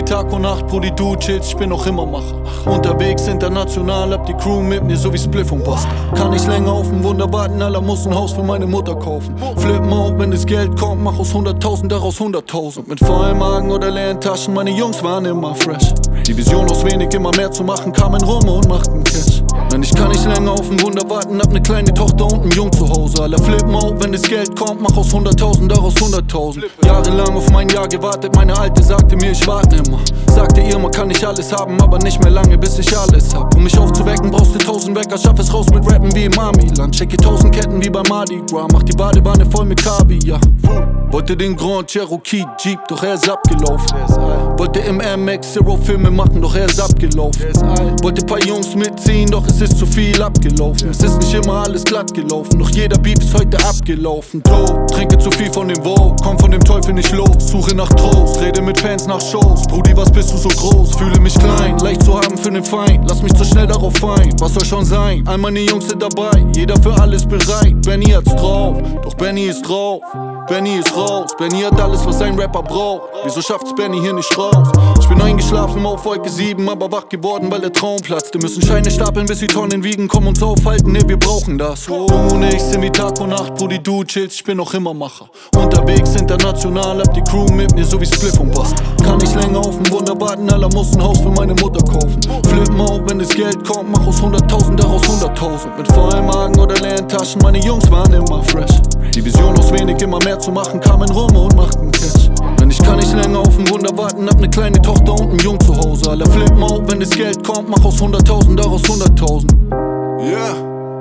Tag und Nacht, Brudi, du chillst, ich bin noch immer Macher. Unterwegs international, hab die Crew mit mir, so wie Spliff und Basta. Kann nicht länger auf ein Wunder warten, Alter, muss ein Haus für meine Mutter kaufen. Flip Mode, wenn das Geld kommt, mach aus 100.000 daraus 100.000. Mit vollen Magen oder leeren Taschen, meine Jungs waren immer fresh. Die Vision aus wenig immer mehr zu machen, kamen rum und machten Cash. Nein, ich kann nicht länger auf ein Wunder warten, hab ne kleine Tochter und einen Jung zu Hause. Alter, Flip Mode, wenn das Geld kommt, mach aus 100.000 daraus 100.000. Jahrelang auf mein Jahr gewartet, meine Alte sagte mir, ich warte immer. Sagte ihr, man kann nicht alles haben, aber nicht mehr lange, bis ich alles hab. Um mich aufzuwecken, brauchst du 1000 Wecker, schaff es raus mit Rappen wie im Amiland. Checke 1000 Ketten wie bei Mardi Gras, mach die Badewanne voll mit Kaviar. Wollte den Grand Cherokee Jeep, doch er ist abgelaufen. Wollte im MX Zero Filme machen, doch er ist abgelaufen. Wollte paar Jungs mitziehen, doch es ist zu viel abgelaufen. Es ist nicht immer alles glatt gelaufen, doch jeder Beef ist heute abgelaufen. Trinke zu viel von dem Vogue, komm von dem Teufel nicht los. Suche nach Trost, rede mit Fans nach Shows. Brudi, was bist du so groß? Fühle mich klein, leicht zu haben für den Feind. Lass mich zu schnell darauf ein, was soll schon sein? All meine Jungs sind dabei, jeder für alles bereit. Benny hat's drauf, doch Benny ist drauf. Benny ist raus, Benny hat alles, was ein Rapper braucht. Wieso schafft's Benny hier nicht raus? Ich bin eingeschlafen auf Wolke 7, aber wach geworden, weil der Traum platzte. Müssen Scheine stapeln, bis sie Tonnen wiegen, komm uns aufhalten, ne, wir brauchen das. Du und ich sind wie Tag und Nacht, Brudi, du chillst, ich bin noch immer Macher. Unterwegs international, hab die Crew mit mir, so wie Spliff und Basta. Kann nicht länger auf ein Wunder warten, Alter, muss ein Haus für meine Mutter kaufen. Flip Mode, wenn das Geld kommt, mach aus 100.000 daraus 100.000. Mit vollen Magen oder leeren Taschen, meine Jungs waren immer fresh. Die Vision aus wenig immer mehr zu machen, kamen rum und machten Cash. Denn ich kann nicht länger auf ein Wunder warten, hab ne kleine Tochter und einen Jung zu Hause. Alter, Flip Mode, wenn das Geld kommt, mach aus 100.000 daraus 100.000. Yeah,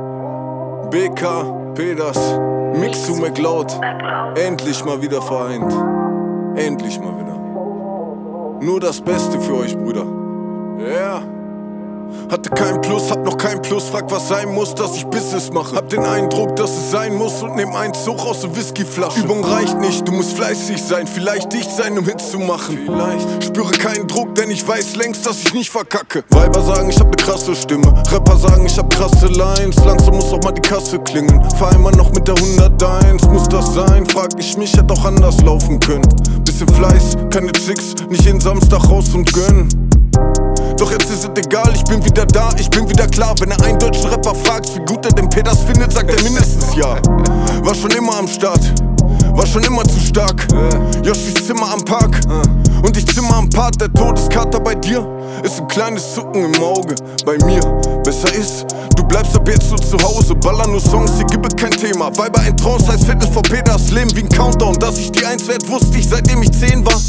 BK, Peters, Mix zu McLeod. Endlich mal wieder vereint. Endlich mal wieder. Nur das Beste für euch, Brüder. Yeah. Hatte keinen Plus, hab noch keinen Plus, frag was sein muss, dass ich Business mache. Hab den Eindruck, dass es sein muss und nehm einen Zug aus der Whiskyflasche. Übung reicht nicht, du musst fleißig sein, vielleicht dicht sein, um Hits zu machen. Vielleicht. Spüre keinen Druck, denn ich weiß längst, dass ich nicht verkacke. Weiber sagen, ich hab ne krasse Stimme, Rapper sagen, ich hab krasse Lines. Langsam muss auch mal die Kasse klingeln, fahr immer noch mit der 101. Muss das sein, frag ich mich, hätte auch anders laufen können. Bisschen Fleiß, keine Chicks, nicht jeden Samstag raus und gönnen. Doch jetzt ist es egal, ich bin wieder da, ich bin wieder klar. Wenn er einen deutschen Rapper fragt, wie gut er den Peters findet, sagt er mindestens ja. War schon immer am Start, war schon immer zu stark. Joshis Zimmer am Park und ich Zimmer am Part. Der Todeskater bei dir ist ein kleines Zucken im Auge. Bei mir besser ist, du bleibst ab jetzt nur zu Hause. Baller nur Songs, hier gibt es kein Thema. Weiber in Trance heißt Viertel vor Peters Leben wie ein Countdown. Dass ich die 1 wert, wusste ich, seitdem ich 10 war.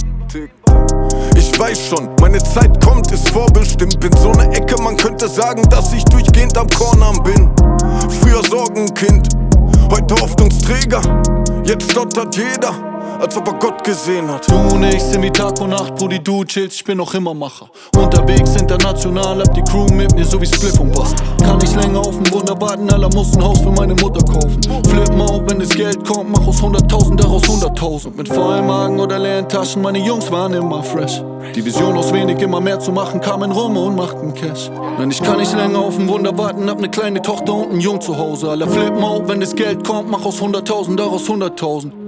Ich weiß schon, meine Zeit kommt, ist vorbestimmt. Bin so ne Ecke, man könnte sagen, dass ich durchgehend am Cornern bin. Früher Sorgenkind, heute Hoffnungsträger. Jetzt stottert jeder, als ob er Gott gesehen hat. Du und ich sind wie Tag und Nacht, Brudi, du chillst, ich bin noch immer Macher. Unterwegs international, hab die Crew mit mir, so wie Spliff und Basta. Kann nicht länger auf ein Wunder warten, Alter, muss ein Haus für meine Mutter kaufen. Flip Mode, wenn das Geld kommt, mach aus 100.000 daraus 100.000. Mit vollen Magen oder leeren Taschen, meine Jungs waren immer fresh. Die Vision aus wenig immer mehr zu machen, kamen rum und machten Cash. Nein, ich kann nicht länger auf ein Wunder warten, hab ne kleine Tochter und einen Jung zu Hause. Alter, Flip Mode, wenn das Geld kommt, mach aus 100.000 daraus 100.000.